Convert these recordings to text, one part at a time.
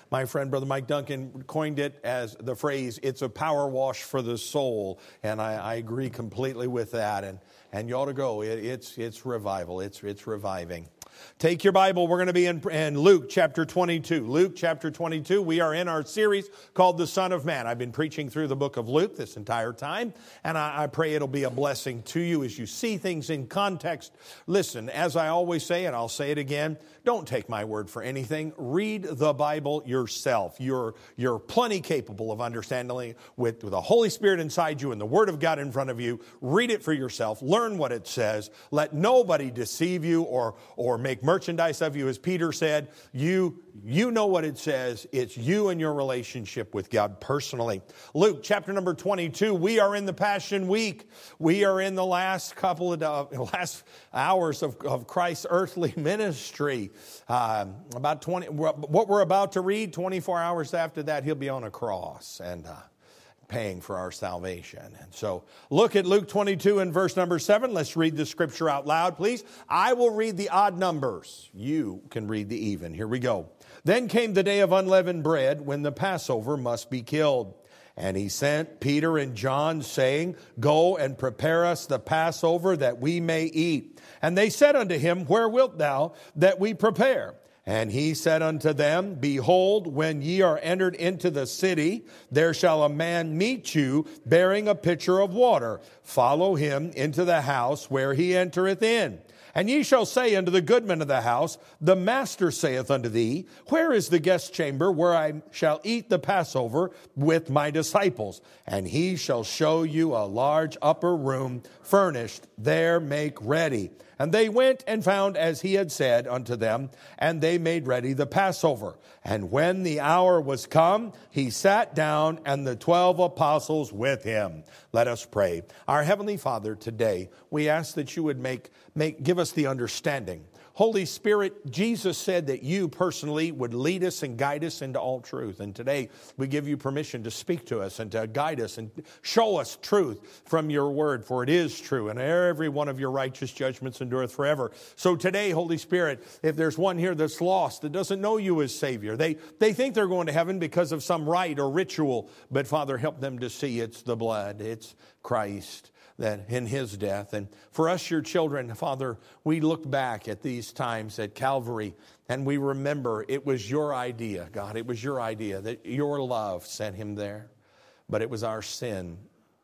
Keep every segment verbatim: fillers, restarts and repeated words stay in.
My friend, Brother Mike Duncan, coined it as the phrase, it's a power wash for the soul. And I, I agree completely with that. And, and you ought to go. It, it's, it's revival. It's, it's reviving. Take your Bible. We're going to be in, in Luke chapter twenty-two. Luke chapter twenty-two. We are in our series called The Son of Man. I've been preaching through the book of Luke this entire time, and I, I pray it'll be a blessing to you as you see things in context. Listen, as I always say, and I'll say it again, don't take my word for anything. Read the Bible yourself. You're, you're plenty capable of understanding with, with the Holy Spirit inside you and the Word of God in front of you. Read it for yourself. Learn what it says. Let nobody deceive you or, or make merchandise of you. As Peter said, you, you know what it says. It's you and your relationship with God personally. Luke chapter number twenty-two. We are in the Passion Week. We are in the last couple of uh, last hours of, of Christ's earthly ministry. Uh, about twenty. What we're about to read, twenty-four hours after that, he'll be on a cross and uh, paying for our salvation. And so look at Luke twenty-two and verse number seven. Let's read the scripture out loud, please. I will read the odd numbers. You can read the even. Here we go. Then came the day of unleavened bread, when the Passover must be killed. And he sent Peter and John, saying, Go and prepare us the Passover, that we may eat. And they said unto him, Where wilt thou that we prepare? And he said unto them, Behold, when ye are entered into the city, there shall a man meet you, bearing a pitcher of water. Follow him into the house where he entereth in. And ye shall say unto the goodman of the house, The master saith unto thee, Where is the guest chamber where I shall eat the Passover with my disciples? And he shall show you a large upper room furnished. There make ready. And they went and found as he had said unto them, and they made ready the Passover. And when the hour was come, he sat down, and the twelve apostles with him. Let us pray. Our Heavenly Father, today we ask that you would make, make give us the understanding. Holy Spirit, Jesus said that you personally would lead us and guide us into all truth. And today we give you permission to speak to us and to guide us and show us truth from your word, for it is true. And every one of your righteous judgments endureth forever. So today, Holy Spirit, if there's one here that's lost, that doesn't know you as Savior, they, they think they're going to heaven because of some rite or ritual. But Father, help them to see it's the blood, it's Christ, that in his death. And for us, your children, Father, we look back at these times at Calvary and we remember it was your idea, God. It was your idea that your love sent him there. But it was our sin.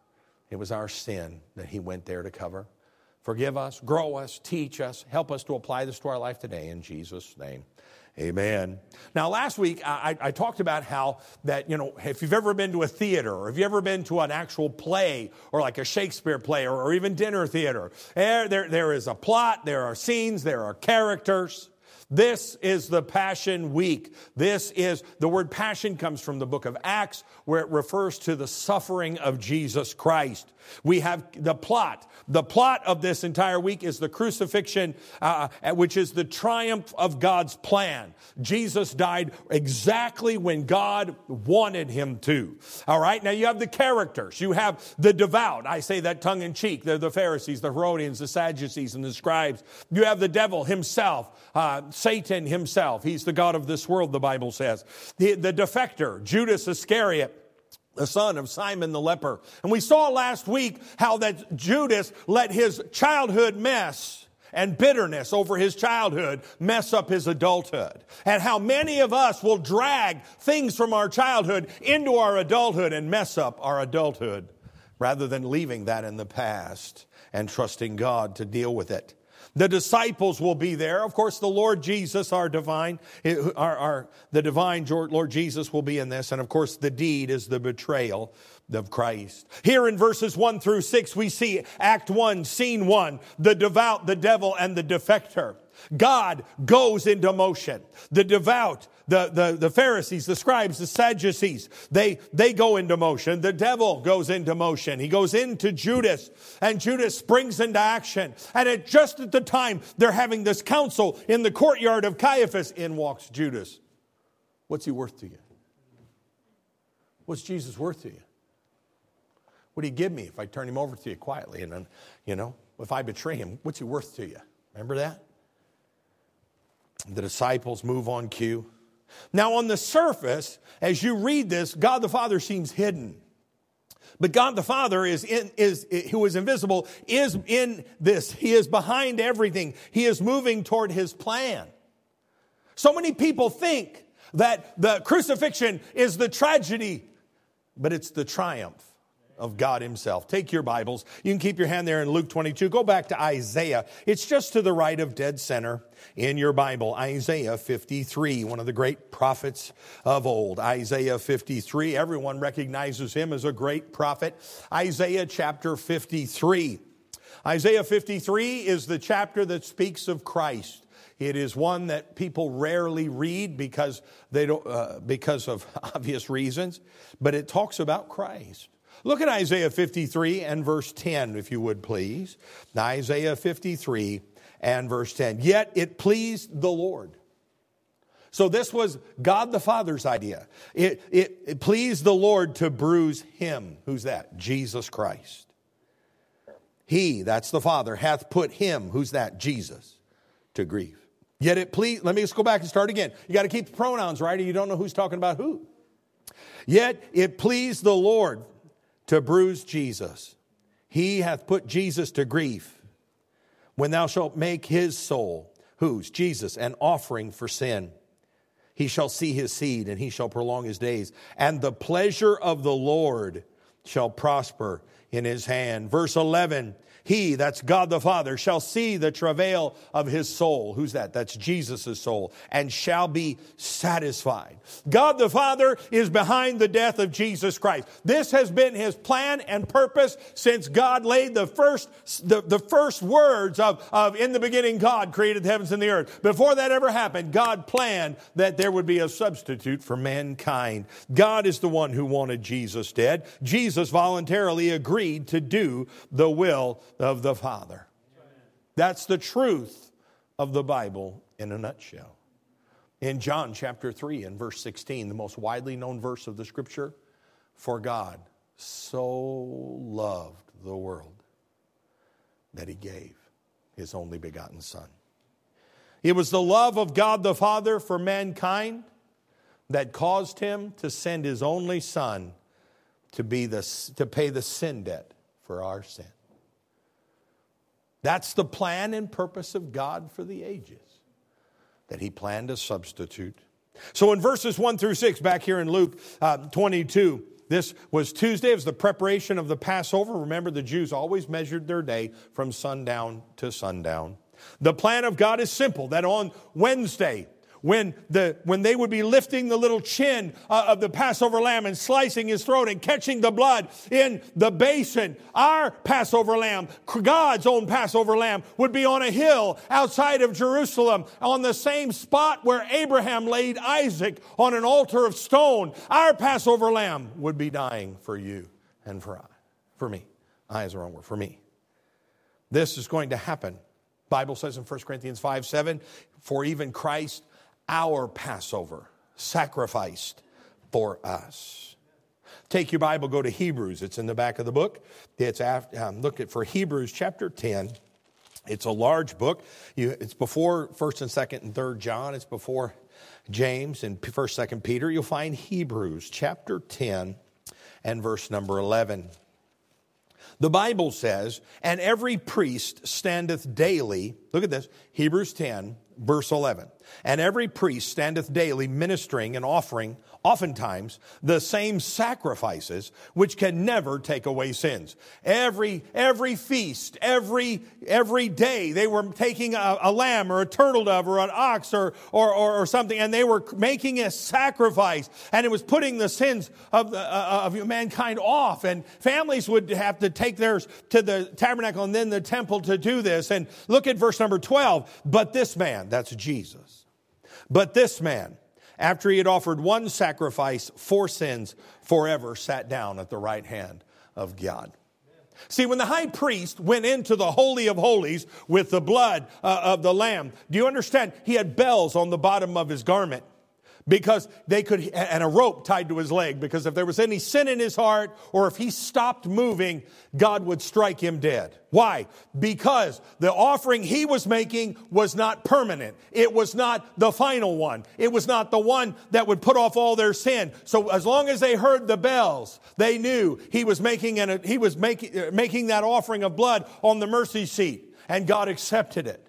It was our sin that he went there to cover. Forgive us, grow us, teach us, help us to apply this to our life today in Jesus' name. Amen. Now, last week, I, I talked about how that, you know, if you've ever been to a theater or if you've ever been to an actual play or like a Shakespeare play or, or even dinner theater, there, there, there is a plot, there are scenes, there are characters. This is the Passion Week. This is, the word passion comes from the book of Acts, where it refers to the suffering of Jesus Christ. We have the plot. The plot of this entire week is the crucifixion, uh, which is the triumph of God's plan. Jesus died exactly when God wanted him to. All right, now you have the characters. You have the devout. I say that tongue in cheek. They're the Pharisees, the Herodians, the Sadducees, and the scribes. You have the devil himself, uh, Satan himself. He's the god of this world, the Bible says. The, the defector, Judas Iscariot, the son of Simon the leper. And we saw last week how that Judas let his childhood mess and bitterness over his childhood mess up his adulthood. And how many of us will drag things from our childhood into our adulthood and mess up our adulthood rather than leaving that in the past and trusting God to deal with it. The disciples will be there. Of course, the Lord Jesus, our divine, our, our, the divine Lord Jesus will be in this. And of course, the deed is the betrayal of Christ. Here in verses one through six, we see Act one, Scene one, the devout, the devil, and the defector. God goes into motion. The devout, the, the, the Pharisees, the scribes, the Sadducees, they, they go into motion. The devil goes into motion. He goes into Judas, and Judas springs into action. And at just at the time they're having this council in the courtyard of Caiaphas, in walks Judas. What's he worth to you? What's Jesus worth to you? What do you give me if I turn him over to you quietly? And then, you know, if I betray him, what's he worth to you? Remember that? The disciples move on cue. Now, on the surface, as you read this, God the Father seems hidden. But God the Father is in, is, who is invisible, is in this. He is behind everything. He is moving toward his plan. So many people think that the crucifixion is the tragedy, but it's the triumph of God himself. Take your Bibles. You can keep your hand there in Luke twenty-two. Go back to Isaiah. It's just to the right of dead center in your Bible. Isaiah fifty-three, one of the great prophets of old. Isaiah fifty-three, everyone recognizes him as a great prophet. Isaiah chapter fifty-three. Isaiah fifty-three is the chapter that speaks of Christ. It is one that people rarely read because they don't, uh, because of obvious reasons, but it talks about Christ. Look at Isaiah fifty-three and verse ten, if you would please. Isaiah fifty-three and verse ten. Yet it pleased the Lord. So this was God the Father's idea. It, it, it pleased the Lord to bruise him. Who's that? Jesus Christ. He, that's the Father, hath put him, who's that? Jesus, to grief. Yet it pleased, let me just go back and start again. You got to keep the pronouns right, or you don't know who's talking about who. Yet it pleased the Lord to bruise Jesus. He hath put Jesus to grief. When thou shalt make his soul, whose? Jesus, an offering for sin. He shall see his seed, and he shall prolong his days. And the pleasure of the Lord shall prosper in his hand. Verse eleven, he, that's God the Father, shall see the travail of his soul. Who's that? That's Jesus' soul. And shall be satisfied. God the Father is behind the death of Jesus Christ. This has been his plan and purpose since God laid the first, the, the first words of, of in the beginning God created the heavens and the earth. Before that ever happened, God planned that there would be a substitute for mankind. God is the one who wanted Jesus dead. Jesus voluntarily agreed to do the will of the Father. That's the truth of the Bible in a nutshell. In John chapter three and verse sixteen, the most widely known verse of the scripture, for God so loved the world that he gave his only begotten Son. It was the love of God the Father for mankind that caused him to send his only Son to be the, to pay the sin debt for our sin. That's the plan and purpose of God for the ages, that he planned a substitute. So in verses one through six, back here in Luke uh, twenty-two, this was Tuesday. It was the preparation of the Passover. Remember, the Jews always measured their day from sundown to sundown. The plan of God is simple, that on Wednesday, When the when they would be lifting the little chin uh, of the Passover lamb and slicing his throat and catching the blood in the basin, our Passover lamb, God's own Passover lamb, would be on a hill outside of Jerusalem, on the same spot where Abraham laid Isaac on an altar of stone. Our Passover lamb would be dying for you and for I, for me. I is the wrong word, for me. This is going to happen. The Bible says in First Corinthians five seven, for even Christ, our Passover, sacrificed for us. Take your Bible, go to Hebrews. It's in the back of the book. It's after, um, look at for Hebrews chapter ten. It's a large book. You, it's before First and Second and Third John. It's before James and First, Second Peter. You'll find Hebrews chapter ten and verse number eleven. The Bible says, and every priest standeth daily. Look at this, Hebrews ten, verse eleven. And every priest standeth daily ministering and offering, oftentimes, the same sacrifices, which can never take away sins. Every, every feast, every, every day, they were taking a, a lamb or a turtle dove or an ox or, or, or, or something, and they were making a sacrifice, and it was putting the sins of, the, uh, of mankind off, and families would have to take theirs to the tabernacle and then the temple to do this. And look at verse number twelve. But this man, that's Jesus, but this man, after he had offered one sacrifice for sins, forever sat down at the right hand of God. See, when the high priest went into the Holy of Holies with the blood uh, of the lamb, do you understand? He had bells on the bottom of his garment. Because they could, and a rope tied to his leg, because if there was any sin in his heart, or if he stopped moving, God would strike him dead. Why? Because the offering he was making was not permanent. It was not the final one. It was not the one that would put off all their sin. So as long as they heard the bells, they knew he was making an, he was making, making that offering of blood on the mercy seat, and God accepted it.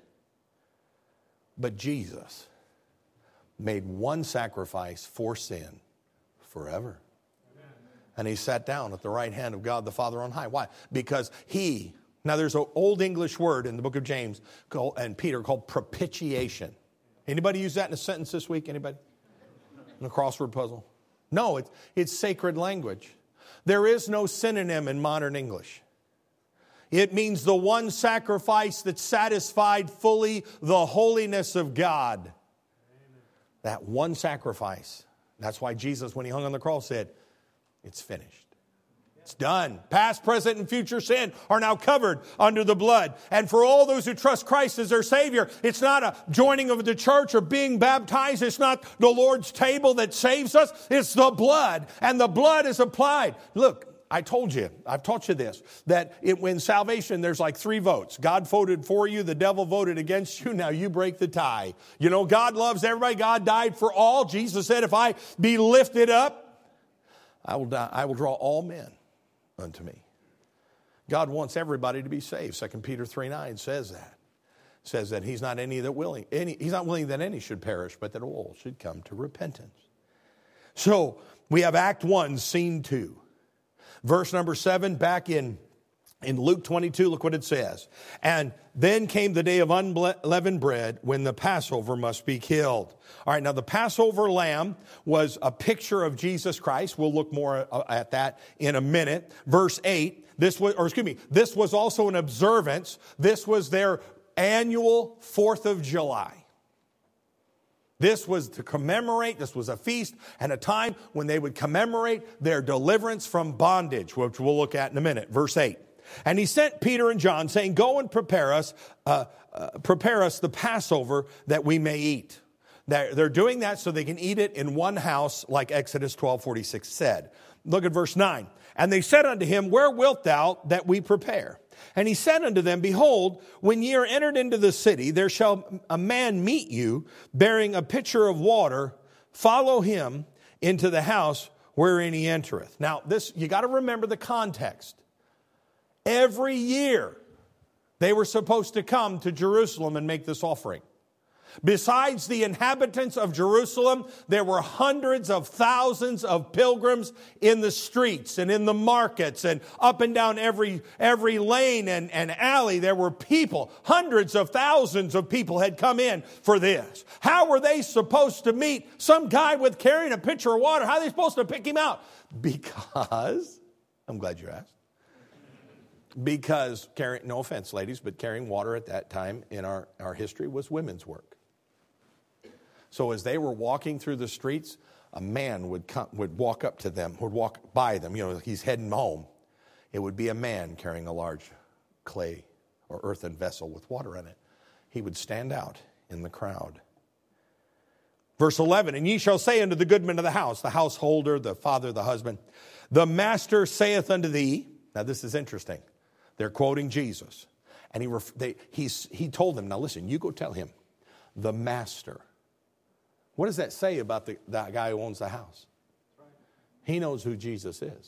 But Jesus made one sacrifice for sin forever. Amen. And he sat down at the right hand of God the Father on high. Why? Because he, now there's an old English word in the book of James called, and Peter called propitiation. Anybody use that in a sentence this week? Anybody? In a crossword puzzle? No, it's, it's sacred language. There is no synonym in modern English. It means the one sacrifice that satisfied fully the holiness of God. That one sacrifice. That's why Jesus, when he hung on the cross, said, it's finished. It's done. Past, present, and future sin are now covered under the blood. And for all those who trust Christ as their Savior, it's not a joining of the church or being baptized. It's not the Lord's table that saves us. It's the blood. And the blood is applied. Look, I told you, I've taught you this, that it, when salvation, there's like three votes. God voted for you, the devil voted against you, now you break the tie. You know, God loves everybody. God died for all. Jesus said, if I be lifted up, I will, die, I will draw all men unto me. God wants everybody to be saved. Second Peter three nine says that. Says that he's not any that willing, any, he's not willing that any should perish, but that all should come to repentance. So we have Act one, Scene two. Verse number seven, back in, in Luke twenty-two, look what it says. And then came the day of unleavened bread when the Passover must be killed. All right, now the Passover lamb was a picture of Jesus Christ. We'll look more at that in a minute. Verse eight, this was, or excuse me, this was also an observance. This was their annual fourth of July. This was to commemorate, this was a feast and a time when they would commemorate their deliverance from bondage, which we'll look at in a minute. Verse eight. And he sent Peter and John, saying, go and prepare us, uh, uh, prepare us the Passover that we may eat. They're, they're doing that so they can eat it in one house, like Exodus twelve forty-six said. Look at verse nine. And they said unto him, where wilt thou that we prepare? And he said unto them, behold, when ye are entered into the city, there shall a man meet you, bearing a pitcher of water. Follow him into the house wherein he entereth. Now, this, you got to remember the context. Every year, they were supposed to come to Jerusalem and make this offering. Besides the inhabitants of Jerusalem, there were hundreds of thousands of pilgrims in the streets and in the markets and up and down every, every lane and, and alley. There were people, hundreds of thousands of people had come in for this. How were they supposed to meet some guy with carrying a pitcher of water? How are they supposed to pick him out? Because, I'm glad you asked. Because, carrying, no offense, ladies, but carrying water at that time in our, our history was women's work. So as they were walking through the streets, a man would come, would walk up to them, would walk by them. You know, he's heading home. It would be a man carrying a large clay or earthen vessel with water in it. He would stand out in the crowd. Verse eleven, and ye shall say unto the goodman of the house, the householder, the father, the husband, the master saith unto thee. Now this is interesting. They're quoting Jesus. And he, they, he's, he told them, now listen, you go tell him, the master. What does that say about the, that guy who owns the house? He knows who Jesus is.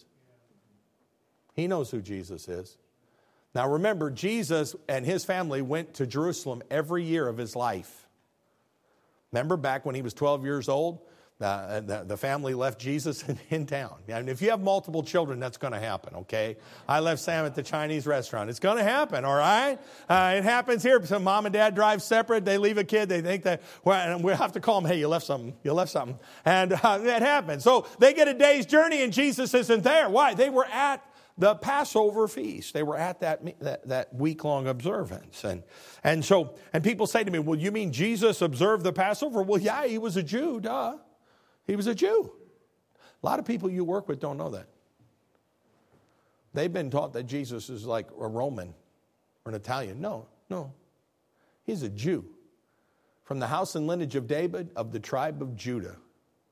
He knows who Jesus is. Now remember, Jesus and his family went to Jerusalem every year of his life. Remember back when he was twelve years old? Uh, the, the family left Jesus in, in town. And if you have multiple children, that's going to happen, okay? I left Sam at the Chinese restaurant. It's going to happen, all right? Uh, it happens here. So mom and dad drive separate. They leave a kid. They think that, well, and we have to call them, hey, you left something. You left something. And uh, that happens. So they get a day's journey and Jesus isn't there. Why? They were at the Passover feast. They were at that, that, that week-long observance. And, and so, and people say to me, well, you mean Jesus observed the Passover? Well, yeah, he was a Jew, duh. He was a Jew. A lot of people you work with don't know that. They've been taught that Jesus is like a Roman or an Italian. No, no. He's a Jew. From the house and lineage of David, of the tribe of Judah.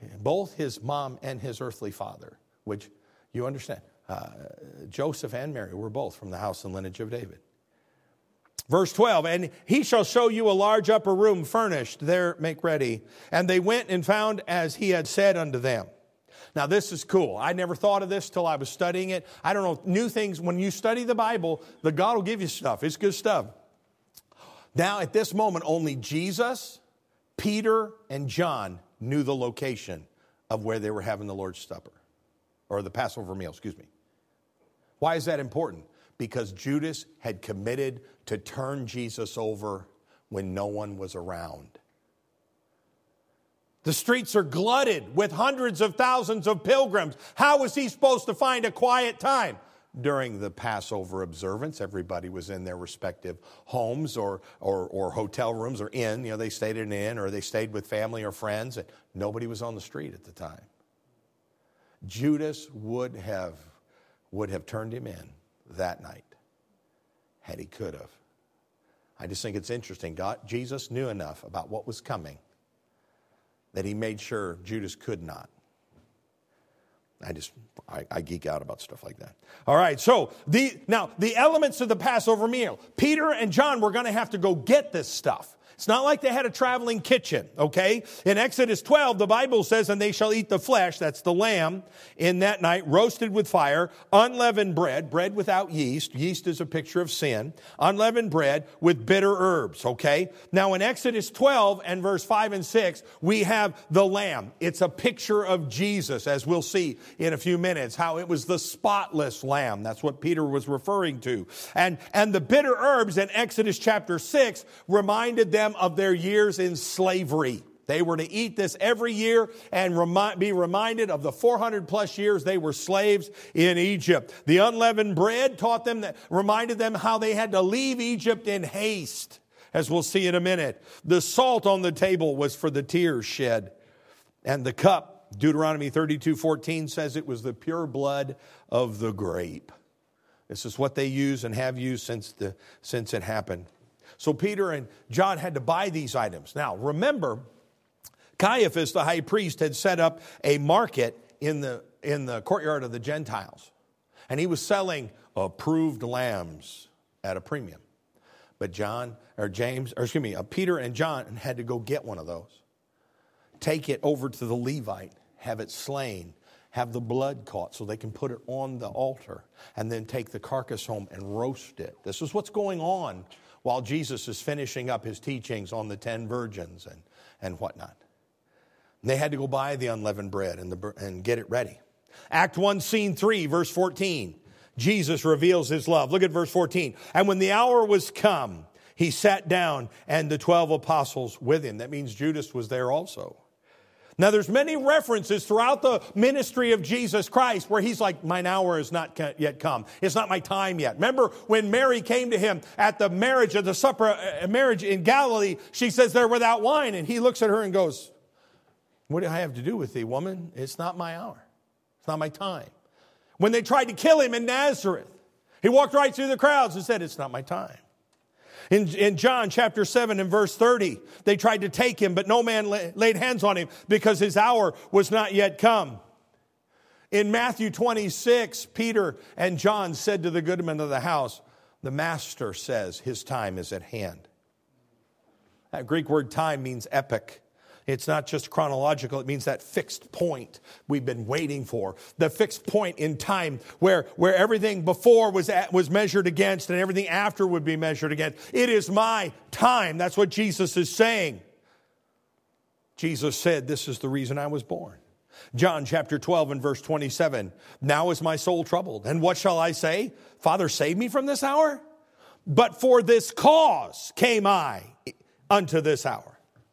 both his mom and his earthly father, which you understand, uh, Joseph and Mary were both from the house and lineage of David. Verse twelve, and he shall show you a large upper room furnished, there make ready. And they went and found as he had said unto them. Now this is cool. I never thought of this till I was studying it. I don't know, new things. When you study the Bible, the God will give you stuff. It's good stuff. Now at this moment, only Jesus, Peter, and John knew the location of where they were having the Lord's Supper. Or the Passover meal, excuse me. Why is that important? Because Judas had committed to turn Jesus over when no one was around. The streets are glutted with hundreds of thousands of pilgrims. How was he supposed to find a quiet time? During the Passover observance, everybody was in their respective homes or, or, or hotel rooms or inn. You know, they stayed in an inn or they stayed with family or friends. And nobody was on the street at the time. Judas would have, would have turned him in that night had he could have. I just think it's interesting. God, Jesus knew enough about what was coming that he made sure Judas could not. I just, I, I geek out about stuff like that. All right, so the now the elements of the Passover meal. Peter and John were going to have to go get this stuff. It's not like they had a traveling kitchen, okay? In Exodus twelve, the Bible says, and they shall eat the flesh, that's the lamb, in that night, roasted with fire, unleavened bread, bread without yeast. Yeast is a picture of sin. Unleavened bread with bitter herbs, okay? Now in Exodus twelve and verse five and six, we have the lamb. It's a picture of Jesus, as we'll see in a few minutes, how it was the spotless lamb. That's what Peter was referring to. And, and the bitter herbs in Exodus chapter six reminded them of their years in slavery. They were to eat this every year and remi- be reminded of the four hundred plus years they were slaves in Egypt. The unleavened bread taught them that, reminded them how they had to leave Egypt in haste, as we'll see in a minute. The salt on the table was for the tears shed. And the cup, Deuteronomy thirty-two fourteen says it was the pure blood of the grape. This is what they use and have used since the since it happened. So Peter and John had to buy these items. Now, remember, Caiaphas, the high priest, had set up a market in the, in the courtyard of the Gentiles. And he was selling approved lambs at a premium. But John, or James, or excuse me, uh, Peter and John had to go get one of those. Take it over to the Levite, have it slain, have the blood caught so they can put it on the altar, and then take the carcass home and roast it. This is what's going on while Jesus is finishing up his teachings on the ten virgins and, and whatnot. And they had to go buy the unleavened bread and, the, and get it ready. Act one, scene three, verse fourteen. Jesus reveals his love. Look at verse fourteen. And when the hour was come, he sat down and the twelve apostles with him. That means Judas was there also. Now, there's many references throughout the ministry of Jesus Christ where he's like, mine hour is not yet come. It's not my time yet. Remember when Mary came to him at the marriage of the supper, uh, marriage in Galilee, she says they're without wine. And he looks at her and goes, what do I have to do with thee, woman? It's not my hour. It's not my time. When they tried to kill him in Nazareth, he walked right through the crowds and said, it's not my time. In, in John chapter seven and verse thirty, they tried to take him, but no man la- laid hands on him because his hour was not yet come. In Matthew twenty-six, Peter and John said to the goodman of the house, the master says his time is at hand. That Greek word time means epoch. It's not just chronological. It means that fixed point we've been waiting for. The fixed point in time where, where everything before was at, was measured against and everything after would be measured against. It is my time. That's what Jesus is saying. Jesus said, this is the reason I was born. John chapter twelve and verse twenty-seven. Now is my soul troubled. And what shall I say? Father, save me from this hour? But for this cause came I unto this hour.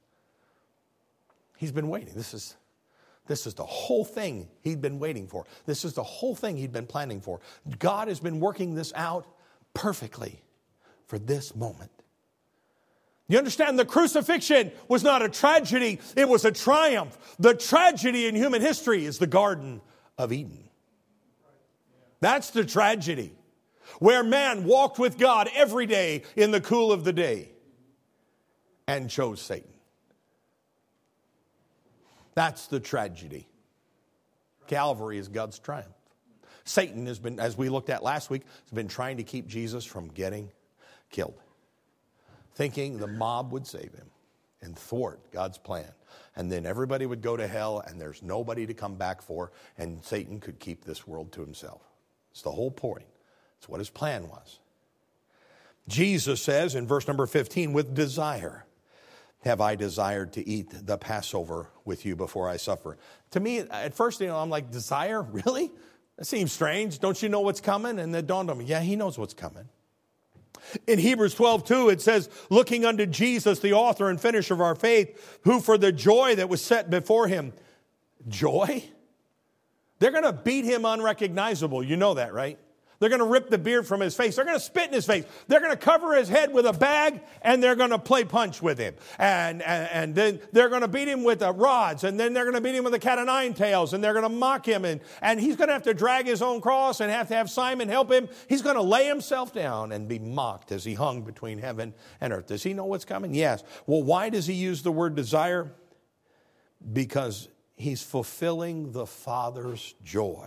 He's been waiting. This is, this is the whole thing he'd been waiting for. This is the whole thing he'd been planning for. God has been working this out perfectly for this moment. You understand, the crucifixion was not a tragedy. It was a triumph. The tragedy in human history is the Garden of Eden. That's the tragedy. Where man walked with God every day in the cool of the day and chose Satan. That's the tragedy. Calvary is God's triumph. Satan has been, as we looked at last week, has been trying to keep Jesus from getting killed, thinking the mob would save him and thwart God's plan. And then everybody would go to hell and there's nobody to come back for, and Satan could keep this world to himself. It's the whole point. It's what his plan was. Jesus says in verse number fifteen, with desire have I desired to eat the Passover with you before I suffer. To me, at first, you know, I'm like, desire? Really? That seems strange. Don't you know what's coming? And it dawned on me, yeah, he knows what's coming. In Hebrews twelve two, it says, looking unto Jesus, the author and finisher of our faith, who for the joy that was set before him. Joy? They're going to beat him unrecognizable. You know that, right? They're going to rip the beard from his face. They're going to spit in his face. They're going to cover his head with a bag, and they're going to play punch with him. And, and, and then they're going to beat him with uh, rods, and then they're going to beat him with a cat of nine tails, and they're going to mock him. And, and he's going to have to drag his own cross and have to have Simon help him. He's going to lay himself down and be mocked as he hung between heaven and earth. Does he know what's coming? Yes. Well, why does he use the word desire? Because he's fulfilling the Father's joy.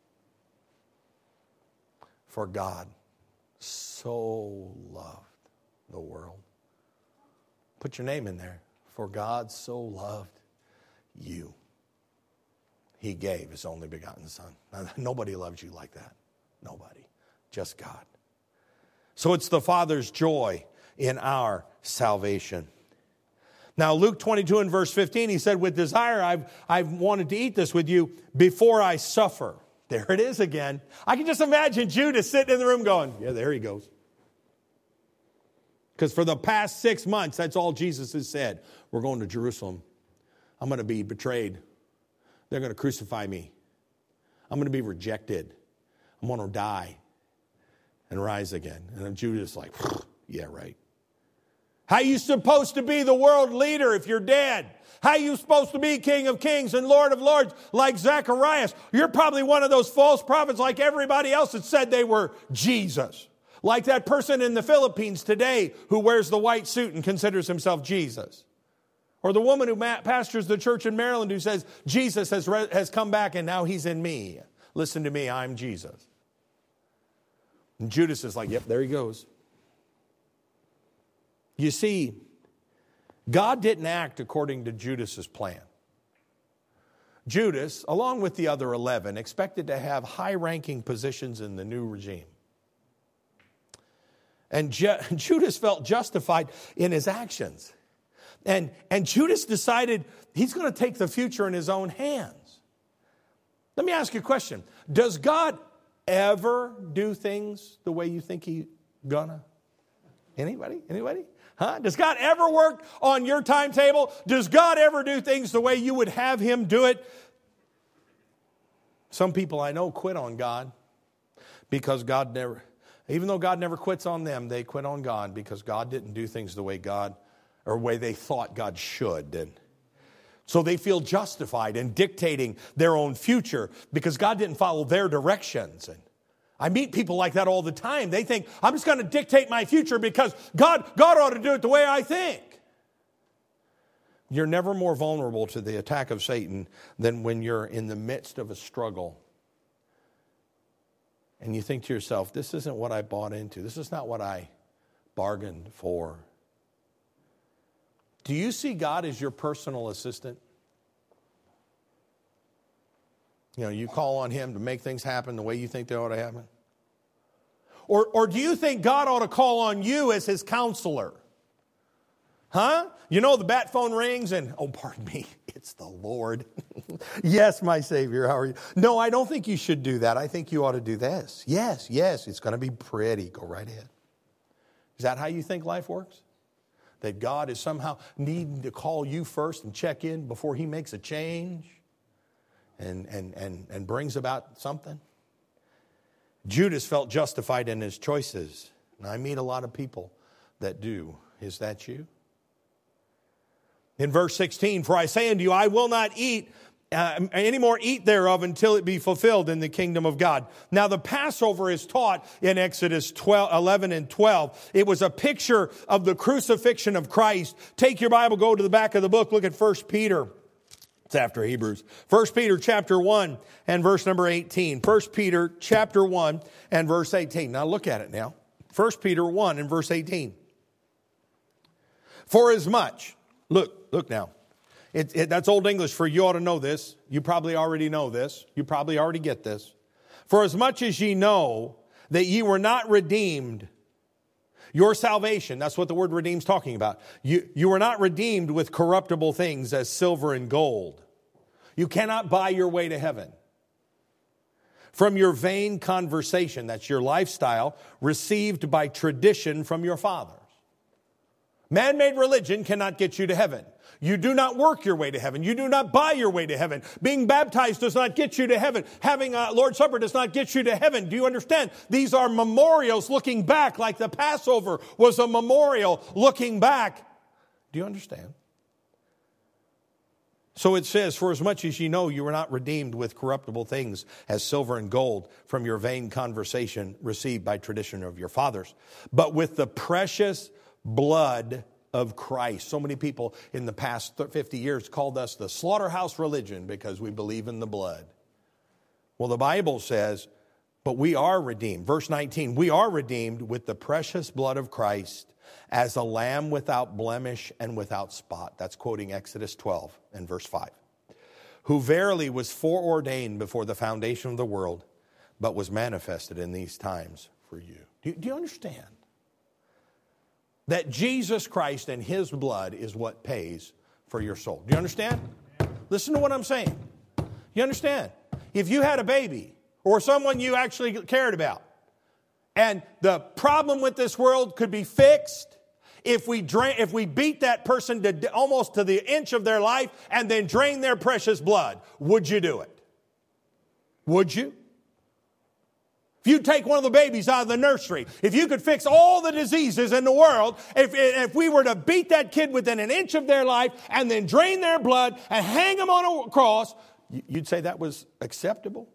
For God so loved the world. Put your name in there. For God so loved you. He gave his only begotten Son. Now, nobody loves you like that. Nobody. Just God. So it's the Father's joy in our salvation. Now, Luke twenty-two and verse fifteen, he said, with desire, I've, I've wanted to eat this with you before I suffer. There it is again. I can just imagine Judas sitting in the room going, yeah, there he goes. Because for the past six months, that's all Jesus has said. We're going to Jerusalem. I'm going to be betrayed. They're going to crucify me. I'm going to be rejected. I'm going to die and rise again. And then Judas is like, yeah, right. How are you supposed to be the world leader if you're dead? How are you supposed to be King of Kings and Lord of Lords like Zacharias? You're probably one of those false prophets like everybody else that said they were Jesus. Like that person in the Philippines today who wears the white suit and considers himself Jesus. Or the woman who pastors the church in Maryland who says, Jesus has, re- has come back and now he's in me. Listen to me, I'm Jesus. And Judas is like, yep, there he goes. You see, God didn't act according to Judas's plan. Judas, along with the other eleven, expected to have high-ranking positions in the new regime. And Ju- Judas felt justified in his actions. And, and Judas decided he's going to take the future in his own hands. Let me ask you a question. Does God ever do things the way you think he's gonna? Anybody? Anybody? Huh? Does God ever work on your timetable? Does God ever do things the way you would have him do it? Some people I know quit on God because God never, even though God never quits on them, they quit on God because God didn't do things the way God, or way they thought God should. And so they feel justified in dictating their own future because God didn't follow their directions. And I meet people like that all the time. They think, I'm just going to dictate my future because God, God ought to do it the way I think. You're never more vulnerable to the attack of Satan than when you're in the midst of a struggle. And you think to yourself, this isn't what I bought into. This is not what I bargained for. Do you see God as your personal assistant? You know, you call on him to make things happen the way you think they ought to happen? Or, or do you think God ought to call on you as his counselor? Huh? You know, the bat phone rings and, oh, pardon me, it's the Lord. Yes, my Savior, how are you? No, I don't think you should do that. I think you ought to do this. Yes, yes, it's going to be pretty. Go right ahead. Is that how you think life works? That God is somehow needing to call you first and check in before he makes a change? And, and, and, and brings about something. Judas felt justified in his choices. And I meet a lot of people that do. Is that you? In verse sixteen, for I say unto you, I will not eat uh, any more eat thereof until it be fulfilled in the kingdom of God. Now the Passover is taught in Exodus twelve, eleven and twelve. It was a picture of the crucifixion of Christ. Take your Bible, go to the back of the book, look at First Peter. It's after Hebrews. First Peter chapter one and verse number eighteen. First Peter chapter one and verse eighteen. Now look at it now. First Peter one and verse eighteen. For as much, look, look now. It, it, that's Old English for you ought to know this. You probably already know this. You probably already get this. For as much as ye know that ye were not redeemed, your salvation, that's what the word redeem is talking about. You, you were not redeemed with corruptible things as silver and gold. You cannot buy your way to heaven. From your vain conversation, that's your lifestyle, received by tradition from your fathers. Man-made religion cannot get you to heaven. You do not work your way to heaven. You do not buy your way to heaven. Being baptized does not get you to heaven. Having a Lord's Supper does not get you to heaven. Do you understand? These are memorials looking back, like the Passover was a memorial looking back. Do you understand? So it says, for as much as ye know you were not redeemed with corruptible things as silver and gold from your vain conversation received by tradition of your fathers, but with the precious blood of Christ. So many people in the past fifty years called us the slaughterhouse religion because we believe in the blood. Well, the Bible says, but we are redeemed. Verse nineteen, we are redeemed with the precious blood of Christ as a lamb without blemish and without spot. That's quoting Exodus twelve and verse five. Who verily was foreordained before the foundation of the world, but was manifested in these times for you. Do you, do you understand? That Jesus Christ and His blood is what pays for your soul. Do you understand? Listen to what I'm saying. You understand? If you had a baby or someone you actually cared about, and the problem with this world could be fixed if we drain, if we beat that person to almost to the inch of their life and then drain their precious blood, would you do it? Would you? If you take one of the babies out of the nursery, if you could fix all the diseases in the world, if, if we were to beat that kid within an inch of their life and then drain their blood and hang them on a cross, you'd say that was acceptable?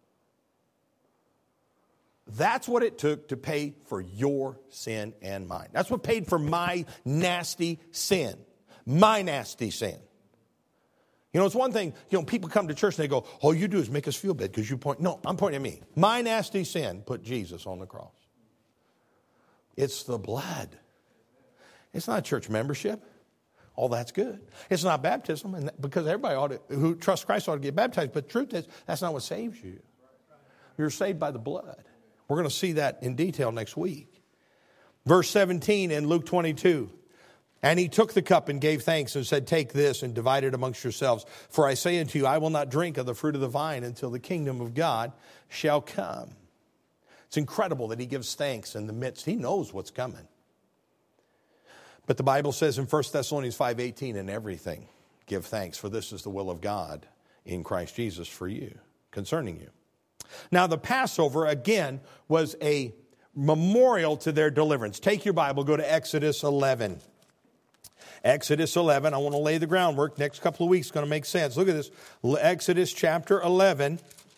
That's what it took to pay for your sin and mine. That's what paid for my nasty sin. My nasty sin. You know, it's one thing, you know, people come to church and they go, all you do is make us feel bad because you point. No, I'm pointing at me. My nasty sin put Jesus on the cross. It's the blood. It's not church membership. All that's good. It's not baptism, and because everybody ought to, who trusts Christ ought to get baptized. But the truth is, that's not what saves you. You're saved by the blood. We're going to see that in detail next week. Verse seventeen in Luke twenty-two. And he took the cup and gave thanks and said, take this and divide it amongst yourselves. For I say unto you, I will not drink of the fruit of the vine until the kingdom of God shall come. It's incredible that he gives thanks in the midst. He knows what's coming. But the Bible says in First Thessalonians five eighteen, in everything give thanks, for this is the will of God in Christ Jesus for you, concerning you. Now the Passover, again, was a memorial to their deliverance. Take your Bible, go to Exodus eleven. Exodus eleven, I want to lay the groundwork. Next couple of weeks is going to make sense. Look at this. Exodus chapter eleven.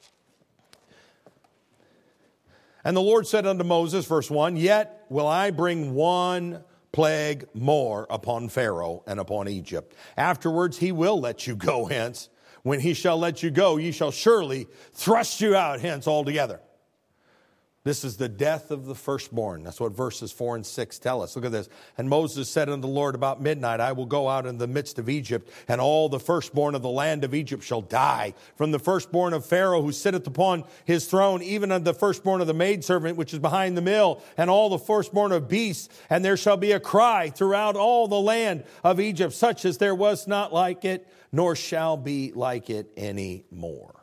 And the Lord said unto Moses, verse one, yet will I bring one plague more upon Pharaoh and upon Egypt. Afterwards he will let you go hence. When he shall let you go, ye shall surely thrust you out hence altogether. This is the death of the firstborn. That's what verses four and six tell us. Look at this. And Moses said unto the Lord about midnight, I will go out in the midst of Egypt, and all the firstborn of the land of Egypt shall die. From the firstborn of Pharaoh who sitteth upon his throne, even unto the firstborn of the maidservant which is behind the mill, and all the firstborn of beasts. And there shall be a cry throughout all the land of Egypt, such as there was not like it, nor shall be like it any more.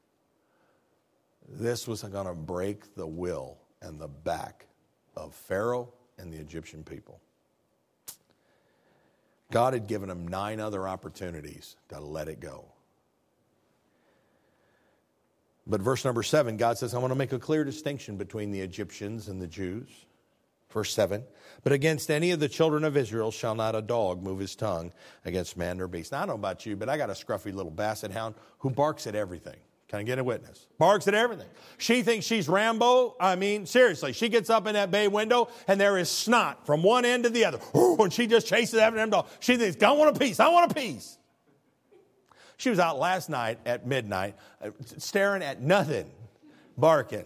This was going to break the will and the back of Pharaoh and the Egyptian people. God had given them nine other opportunities to let it go. But verse number seven, God says, I want to make a clear distinction between the Egyptians and the Jews. Verse seven, but against any of the children of Israel shall not a dog move his tongue against man or beast. Now, I don't know about you, but I got a scruffy little basset hound who barks at everything. Can I get a witness? Barks at everything. She thinks she's Rambo. I mean, seriously, she gets up in that bay window and there is snot from one end to the other. And she just chases after them dog. She thinks, I want a piece. I want a piece. She was out last night at midnight, staring at nothing, barking.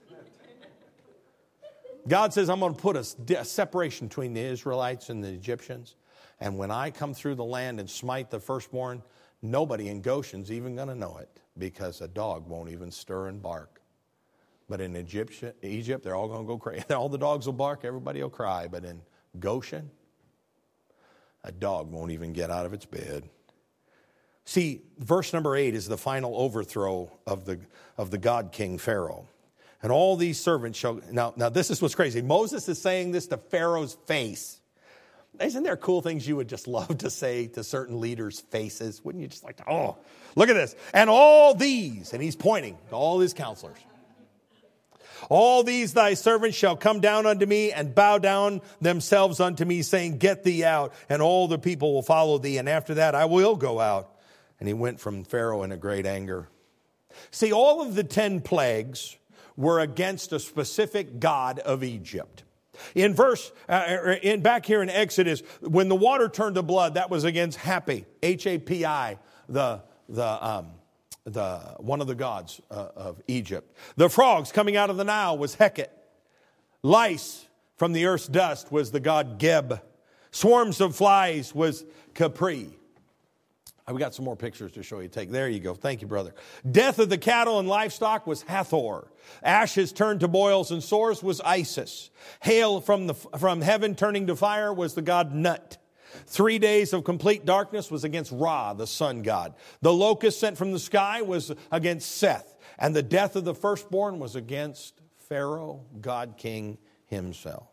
God says, I'm going to put a separation between the Israelites and the Egyptians. And when I come through the land and smite the firstborn, nobody in Goshen's even going to know it, because a dog won't even stir and bark. But in Egypt, Egypt, they're all going to go crazy. All the dogs will bark, everybody will cry. But in Goshen, a dog won't even get out of its bed. See, verse number eight is the final overthrow of the of the God King Pharaoh. And all these servants shall... Now, now this is what's crazy. Moses is saying this to Pharaoh's face. Isn't there cool things you would just love to say to certain leaders' faces? Wouldn't you just like to, oh, look at this. And all these, and he's pointing to all his counselors. All these thy servants shall come down unto me and bow down themselves unto me, saying, get thee out, and all the people will follow thee. And after that I will go out. And he went from Pharaoh in a great anger. See, all of the ten plagues were against a specific god of Egypt. In verse, uh, in back here in Exodus, when the water turned to blood, that was against Hapi, H A P I, the the um, the one of the gods uh, of Egypt. The frogs coming out of the Nile was Heket. Lice from the earth's dust was the god Geb. Swarms of flies was Capri. We got some more pictures to show you. Take there you go. Thank you, brother. Death of the cattle and livestock was Hathor. Ashes turned to boils and sores was Isis. Hail from the from heaven turning to fire was the god Nut. Three days of complete darkness was against Ra, the sun god. The locust sent from the sky was against Seth, and the death of the firstborn was against Pharaoh, God King himself.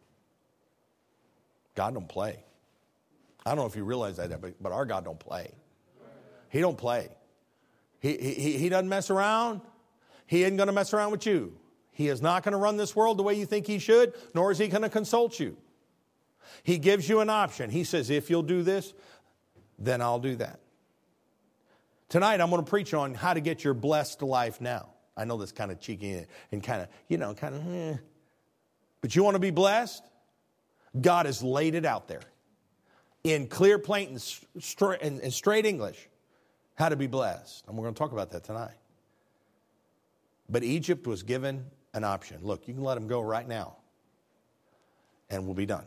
God don't play. I don't know if you realize that, but, but our God don't play. He don't play. He, he, he doesn't mess around. He isn't going to mess around with you. He is not going to run this world the way you think he should, nor is he going to consult you. He gives you an option. He says, if you'll do this, then I'll do that. Tonight, I'm going to preach on how to get your blessed life now. I know that's kind of cheeky and kind of, you know, kind of, eh. But you want to be blessed? God has laid it out there in clear, plain, and straight, and straight English, how to be blessed. And we're going to talk about that tonight. But Egypt was given an option. Look, you can let them go right now, and we'll be done.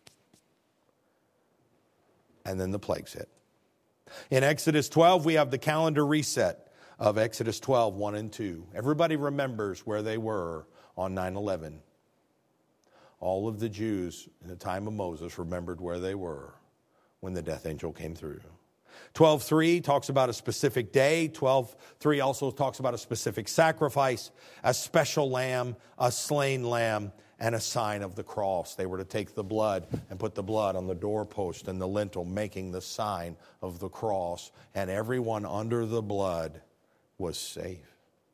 And then the plagues hit. In Exodus twelve, we have the calendar reset of Exodus twelve, one and two. Everybody remembers where they were on nine eleven. All of the Jews in the time of Moses remembered where they were when the death angel came through. twelve three talks about a specific day. twelve three also talks about a specific sacrifice, a special lamb, a slain lamb, and a sign of the cross. They were to take the blood and put the blood on the doorpost and the lintel, making the sign of the cross. And everyone under the blood was safe.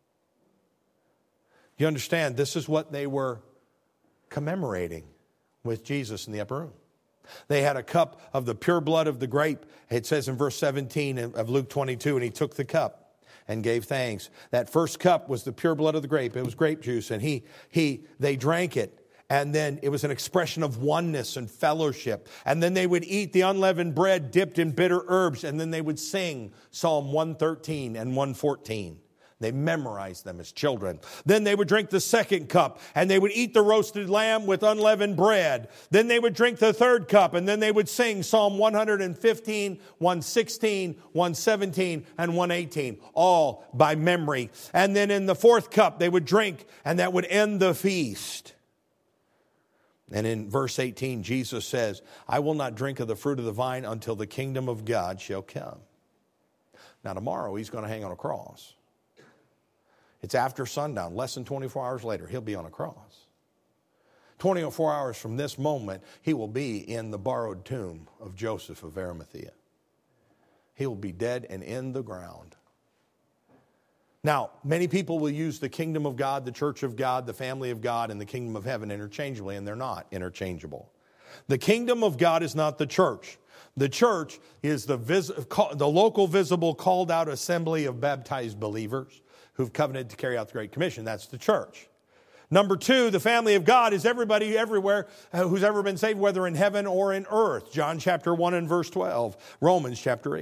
You understand, this is what they were commemorating with Jesus in the upper room. They had a cup of the pure blood of the grape. It says in verse seventeen of Luke twenty-two, and he took the cup and gave thanks. That first cup was the pure blood of the grape. It was grape juice, and he he they drank it. And then it was an expression of oneness and fellowship. And then they would eat the unleavened bread dipped in bitter herbs, and then they would sing Psalm one thirteen and one fourteen. They memorized them as children. Then they would drink the second cup, and they would eat the roasted lamb with unleavened bread. Then they would drink the third cup, and then they would sing Psalm one fifteen, one sixteen, one seventeen, and one eighteen, all by memory. And then in the fourth cup, they would drink, and that would end the feast. And in verse eighteen, Jesus says, I will not drink of the fruit of the vine until the kingdom of God shall come. Now tomorrow, he's going to hang on a cross. It's after sundown, less than twenty-four hours later, he'll be on a cross. twenty-four hours from this moment, he will be in the borrowed tomb of Joseph of Arimathea. He will be dead and in the ground. Now, many people will use the kingdom of God, the church of God, the family of God, and the kingdom of heaven interchangeably, and they're not interchangeable. The kingdom of God is not the church. The church is the, vis- the local, visible, called out assembly of baptized believers who've covenanted to carry out the Great Commission. That's the church. Number two, the family of God is everybody everywhere who's ever been saved, whether in heaven or in earth. John chapter one and verse twelve. Romans chapter eight.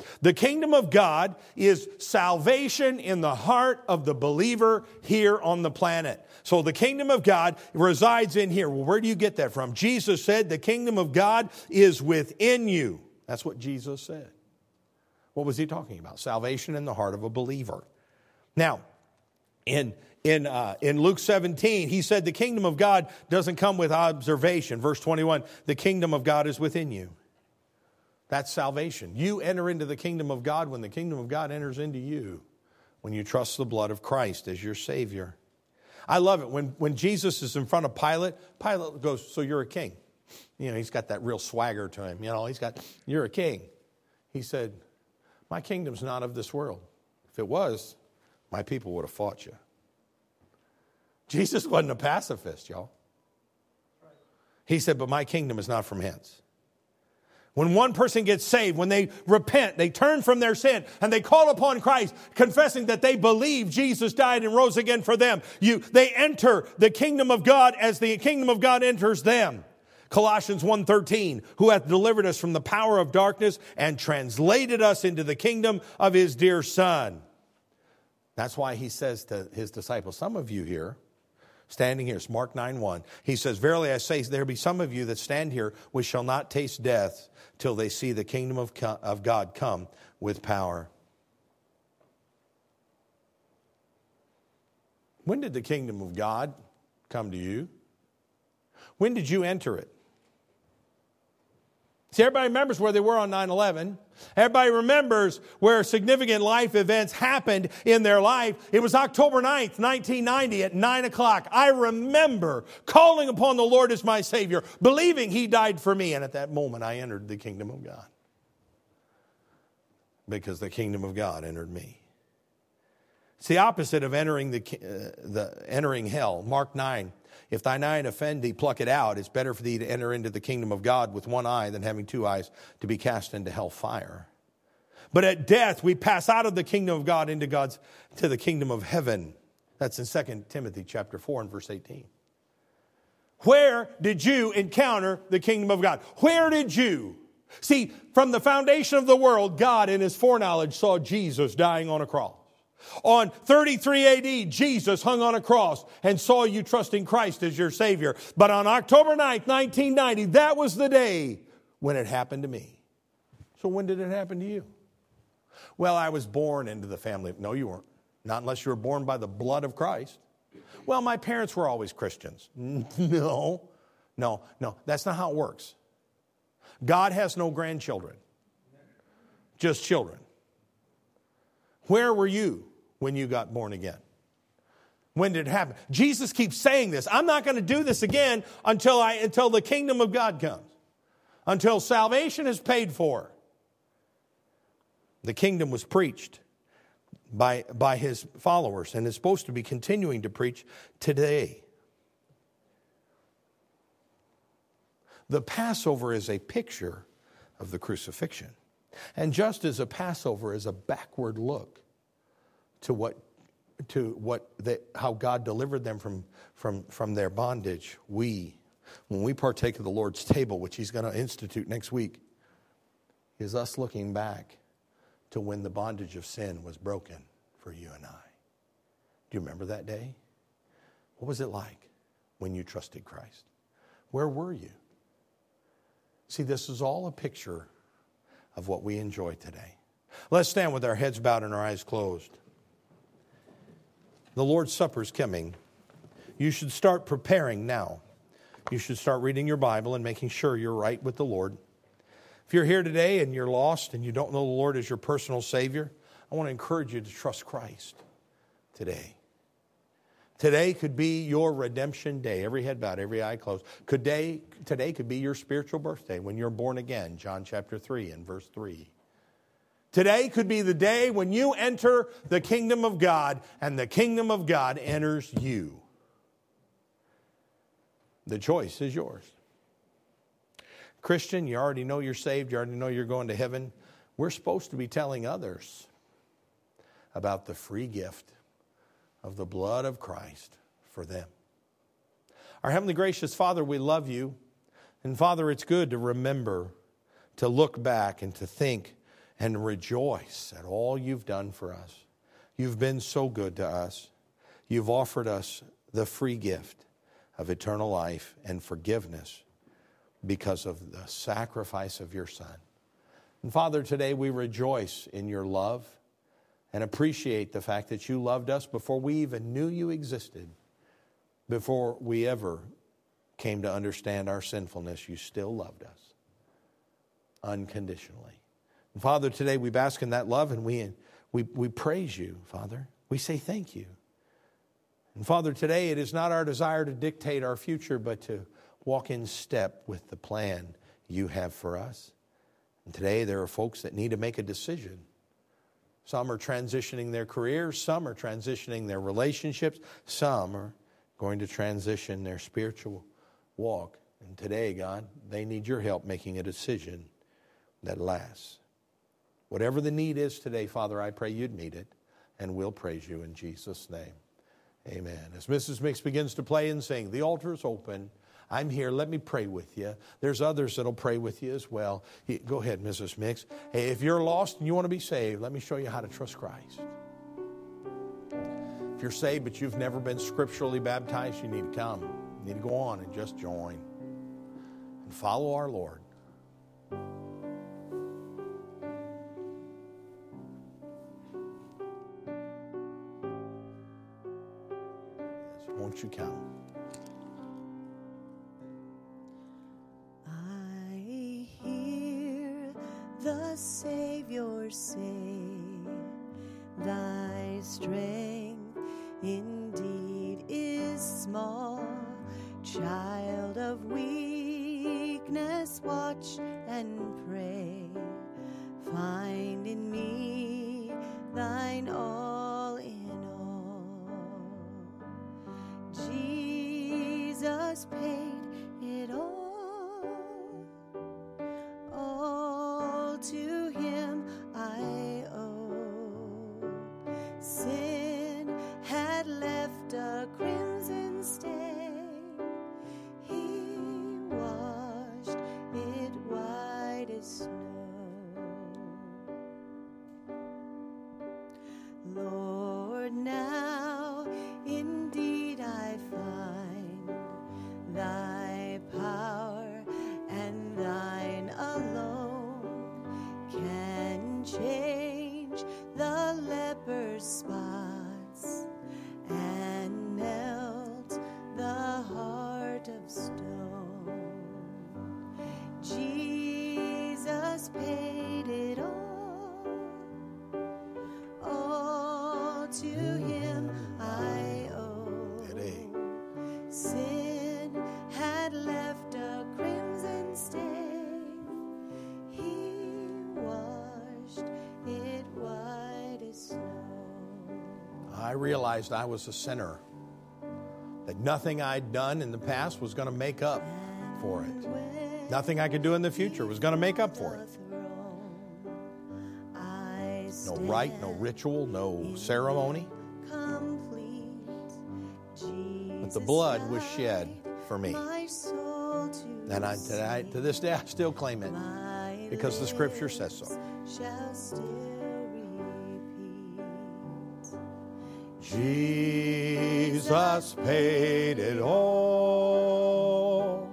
The kingdom of God is salvation in the heart of the believer here on the planet. So the kingdom of God resides in here. Well, where do you get that from? Jesus said the kingdom of God is within you. That's what Jesus said. What was he talking about? Salvation in the heart of a believer. Now, in In, uh, in Luke seventeen, he said the kingdom of God doesn't come with observation. Verse twenty-one, the kingdom of God is within you. That's salvation. You enter into the kingdom of God when the kingdom of God enters into you, when you trust the blood of Christ as your Savior. I love it. When, when Jesus is in front of Pilate, Pilate goes, so you're a king. You know, he's got that real swagger to him. You know, he's got, you're a king. He said, my kingdom's not of this world. If it was, my people would have fought you. Jesus wasn't a pacifist, y'all. He said, but my kingdom is not from hence. When one person gets saved, when they repent, they turn from their sin, and they call upon Christ, confessing that they believe Jesus died and rose again for them, you, they enter the kingdom of God as the kingdom of God enters them. Colossians one thirteen, who hath delivered us from the power of darkness and translated us into the kingdom of his dear Son. That's why he says to his disciples, some of you here, standing here, it's Mark nine one. He says, verily I say, there be some of you that stand here which shall not taste death till they see the kingdom of, of God come with power. When did the kingdom of God come to you? When did you enter it? See, everybody remembers where they were on nine eleven. Everybody remembers where significant life events happened in their life. It was October ninth, nineteen ninety at nine o'clock. I remember calling upon the Lord as my Savior, believing He died for me. And at that moment, I entered the kingdom of God. Because the kingdom of God entered me. It's the opposite of entering the, uh, the entering hell. Mark nine. If thine eye offend thee, pluck it out. It's better for thee to enter into the kingdom of God with one eye than having two eyes to be cast into hell fire. But at death, we pass out of the kingdom of God into God's, to the kingdom of heaven. That's in Second Timothy chapter four and verse eighteen. Where did you encounter the kingdom of God? Where did you? See, from the foundation of the world, God in his foreknowledge saw Jesus dying on a cross. On thirty-three A D, Jesus hung on a cross and saw you trusting Christ as your Savior. But on October ninth, nineteen ninety, that was the day when it happened to me. So when did it happen to you? Well, I was born into the family. No, you weren't. Not unless you were born by the blood of Christ. Well, my parents were always Christians. No, no, no. That's not how it works. God has no grandchildren. Just children. Where were you when you got born again? When did it happen? Jesus keeps saying this. I'm not going to do this again until I until the kingdom of God comes. Until salvation is paid for. The kingdom was preached by, by his followers and is supposed to be continuing to preach today. The Passover is a picture of the crucifixion. And just as a Passover is a backward look to what, to what they, how God delivered them from, from, from their bondage, we, when we partake of the Lord's table, which He's going to institute next week, is us looking back to when the bondage of sin was broken for you and I. Do you remember that day? What was it like when you trusted Christ? Where were you? See, this is all a picture of what we enjoy today. Let's stand with our heads bowed and our eyes closed. The Lord's Supper is coming. You should start preparing now. You should start reading your Bible and making sure you're right with the Lord. If you're here today and you're lost and you don't know the Lord as your personal Savior, I want to encourage you to trust Christ today. Today could be your redemption day. Every head bowed, every eye closed. Could day, today could be your spiritual birthday when you're born again. John chapter three and verse three. Today could be the day when you enter the kingdom of God and the kingdom of God enters you. The choice is yours. Christian, you already know you're saved. You already know you're going to heaven. We're supposed to be telling others about the free gift of the blood of Christ for them. Our heavenly gracious Father, we love you. And Father, it's good to remember, to look back and to think and rejoice at all you've done for us. You've been so good to us. You've offered us the free gift of eternal life and forgiveness because of the sacrifice of your Son. And Father, today we rejoice in your love and appreciate the fact that you loved us before we even knew you existed. Before we ever came to understand our sinfulness, you still loved us unconditionally. And Father, today we bask in that love and we, we, we praise you, Father. We say thank you. And Father, today it is not our desire to dictate our future, but to walk in step with the plan you have for us. And today there are folks that need to make a decision. Some are transitioning their careers. Some are transitioning their relationships. Some are going to transition their spiritual walk. And today, God, they need your help making a decision that lasts. Whatever the need is today, Father, I pray you'd meet it, and we'll praise you in Jesus' name. Amen. As Missus Mix begins to play and sing, the altar is open. I'm here. Let me pray with you. There's others that'll pray with you as well. Go ahead, Missus Mix. Hey, if you're lost and you want to be saved, let me show you how to trust Christ. If you're saved but you've never been scripturally baptized, you need to come. You need to go on and just join and follow our Lord. Yes, won't you come? I hear the Savior say, thy strength indeed is small. Child of weakness, watch and pray. Find in me thine all in all. Jesus paid it all. All to him I owe. Sin had left a crimson stain. He washed it white as snow. Lord, now indeed I find thy power, and thine alone can change the leper's spots and melt the heart of stone. Jesus paid it all. All to him I owe. Sin had left a crimson stain. He washed it white as snow. I realized I was a sinner, that nothing I'd done in the past was going to make up for it. Nothing I could do in the future was going to make up for it. No rite, no ritual, no ceremony. But the blood was shed for me. And I, to, to this day, I still claim it because the Scripture says so. Jesus paid it all.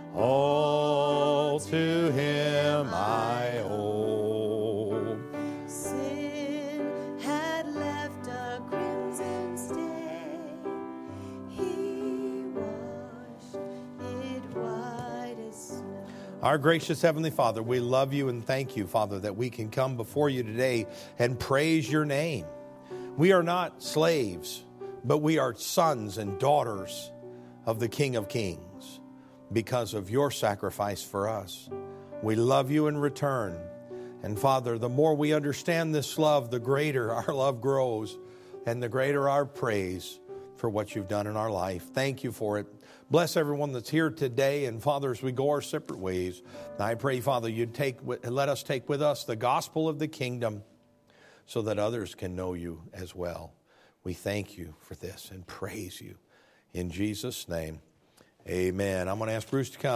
All to him I owe. Sin had left a crimson stain. He washed it white as snow. Our gracious Heavenly Father, we love you and thank you, Father, that we can come before you today and praise your name. We are not slaves, but we are sons and daughters of the King of Kings because of your sacrifice for us. We love you in return. And Father, the more we understand this love, the greater our love grows and the greater our praise for what you've done in our life. Thank you for it. Bless everyone that's here today. And Father, as we go our separate ways, I pray, Father, you'd take, let us take with us the gospel of the kingdom so that others can know you as well. We thank you for this and praise you. In Jesus' name, amen. I'm going to ask Bruce to come.